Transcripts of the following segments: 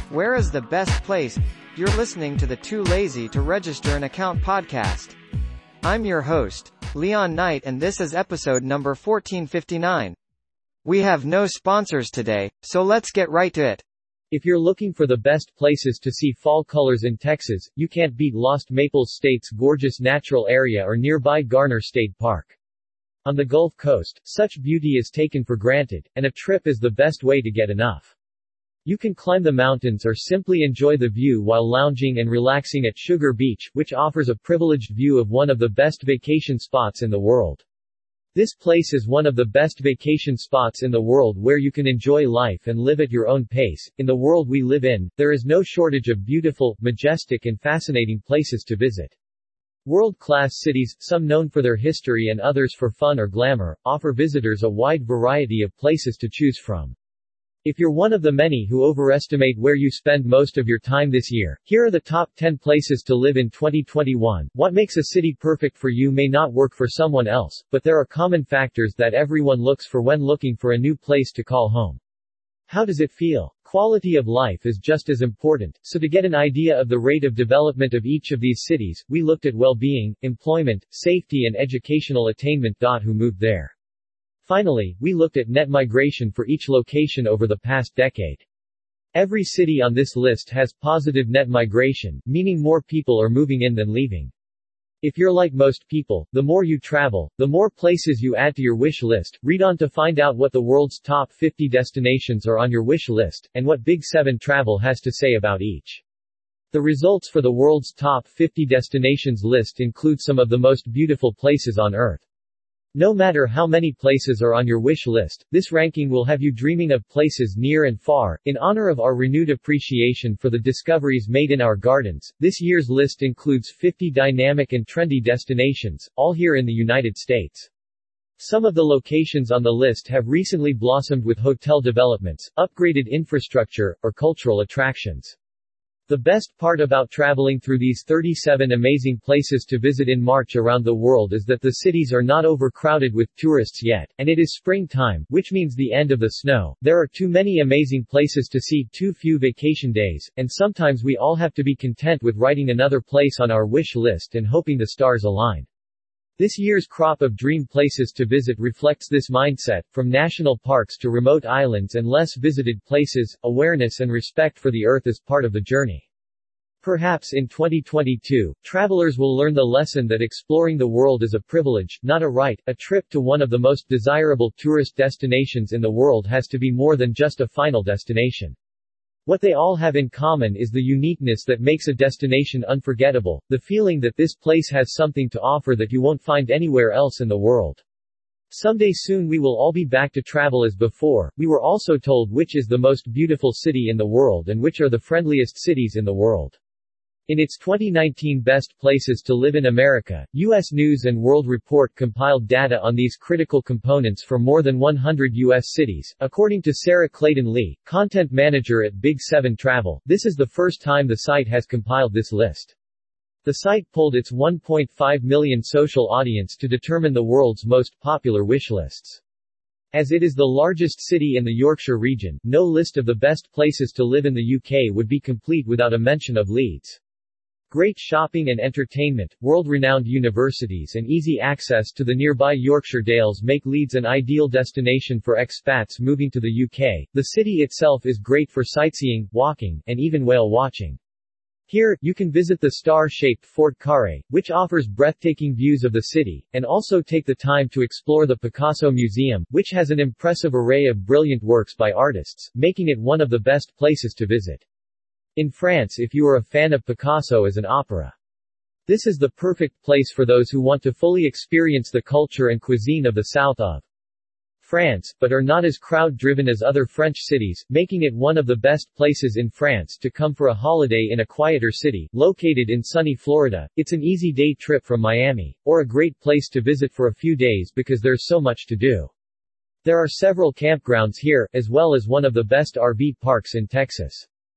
Where is the best place? You're listening to the Too Lazy to Register an Account podcast. I'm your host, Leon Knight, and this is episode number 1459. We have no sponsors today, so let's get right to it. If you're looking for the best places to see fall colors in Texas, you can't beat Lost Maples State's gorgeous natural area or nearby Garner State Park. On the Gulf Coast, such beauty is taken for granted, and a trip is the best way to get enough. You can climb the mountains or simply enjoy the view while lounging and relaxing at Sugar Beach, which offers a privileged view of one of the best vacation spots in the world. This place is one of the best vacation spots in the world where you can enjoy life and live at your own pace. In the world we live in, there is no shortage of beautiful, majestic and fascinating places to visit. World-class cities, some known for their history and others for fun or glamour, offer visitors a wide variety of places to choose from. If you're one of the many who overestimate where you spend most of your time this year, here are the top 10 places to live in 2021. What makes a city perfect for you may not work for someone else, but there are common factors that everyone looks for when looking for a new place to call home. How does it feel? Quality of life is just as important, so to get an idea of the rate of development of each of these cities, we looked at well-being, employment, safety and educational attainment. Who moved there? Finally, we looked at net migration for each location over the past decade. Every city on this list has positive net migration, meaning more people are moving in than leaving. If you're like most people, the more you travel, the more places you add to your wish list. Read on to find out what the world's top 50 destinations are on your wish list, and what Big 7 Travel has to say about each. The results for the world's top 50 destinations list include some of the most beautiful places on Earth. No matter how many places are on your wish list, this ranking will have you dreaming of places near and far. In honor of our renewed appreciation for the discoveries made in our gardens, this year's list includes 50 dynamic and trendy destinations, all here in the United States. Some of the locations on the list have recently blossomed with hotel developments, upgraded infrastructure, or cultural attractions. The best part about traveling through these 37 amazing places to visit in March around the world is that the cities are not overcrowded with tourists yet, and it is springtime, which means the end of the snow. There are too many amazing places to see, too few vacation days, and sometimes we all have to be content with writing another place on our wish list and hoping the stars align. This year's crop of dream places to visit reflects this mindset, from national parks to remote islands and less visited places. Awareness and respect for the earth is part of the journey. Perhaps in 2022, travelers will learn the lesson that exploring the world is a privilege, not a right. A trip to one of the most desirable tourist destinations in the world has to be more than just a final destination. What they all have in common is the uniqueness that makes a destination unforgettable, the feeling that this place has something to offer that you won't find anywhere else in the world. Someday soon we will all be back to travel as before. We were also told which is the most beautiful city in the world and which are the friendliest cities in the world. In its 2019 Best Places to Live in America, U.S. News & World Report compiled data on these critical components for more than 100 U.S. cities. According to Sarah Clayton Lee, content manager at Big 7 Travel, this is the first time the site has compiled this list. The site polled its 1.5 million social audience to determine the world's most popular wish lists. As it is the largest city in the Yorkshire region, no list of the best places to live in the UK would be complete without a mention of Leeds. Great shopping and entertainment, world-renowned universities and easy access to the nearby Yorkshire Dales make Leeds an ideal destination for expats moving to the UK. The city itself is great for sightseeing, walking, and even whale watching. Here, you can visit the star-shaped Fort Carré, which offers breathtaking views of the city, and also take the time to explore the Picasso Museum, which has an impressive array of brilliant works by artists, making it one of the best places to visit. In France, if you are a fan of Picasso as an opera, this is the perfect place for those who want to fully experience the culture and cuisine of the south of France, but are not as crowd-driven as other French cities, making it one of the best places in France to come for a holiday in a quieter city. Located in sunny Florida, it's an easy day trip from Miami, or a great place to visit for a few days because there's so much to do. There are several campgrounds here, as well as one of the best RV parks in Texas.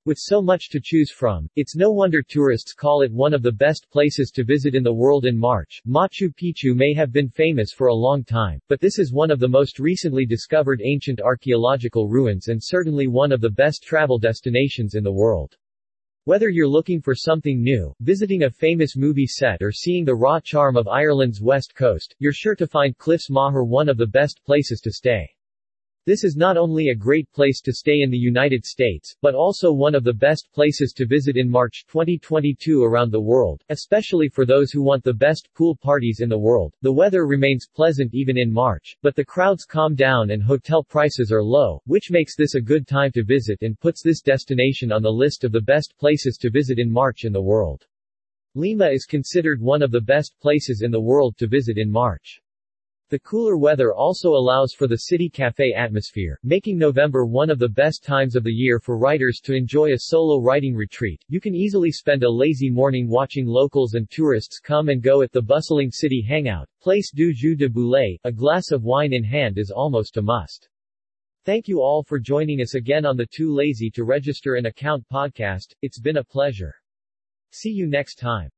With so much to choose from, it's no wonder tourists call it one of the best places to visit in the world in March. Machu Picchu may have been famous for a long time, but this is one of the most recently discovered ancient archaeological ruins and certainly one of the best travel destinations in the world. Whether you're looking for something new, visiting a famous movie set or seeing the raw charm of Ireland's west coast, you're sure to find Cliffs Maher one of the best places to stay. This is not only a great place to stay in the United States, but also one of the best places to visit in March 2022 around the world, especially for those who want the best pool parties in the world. The weather remains pleasant even in March, but the crowds calm down and hotel prices are low, which makes this a good time to visit and puts this destination on the list of the best places to visit in March in the world. Lima is considered one of the best places in the world to visit in March. The cooler weather also allows for the city cafe atmosphere, making November one of the best times of the year for writers to enjoy a solo writing retreat. You can easily spend a lazy morning watching locals and tourists come and go at the bustling city hangout. Place du Jeu de Boulet, a glass of wine in hand is almost a must. Thank you all for joining us again on the Too Lazy to Register an Account podcast. It's been a pleasure. See you next time.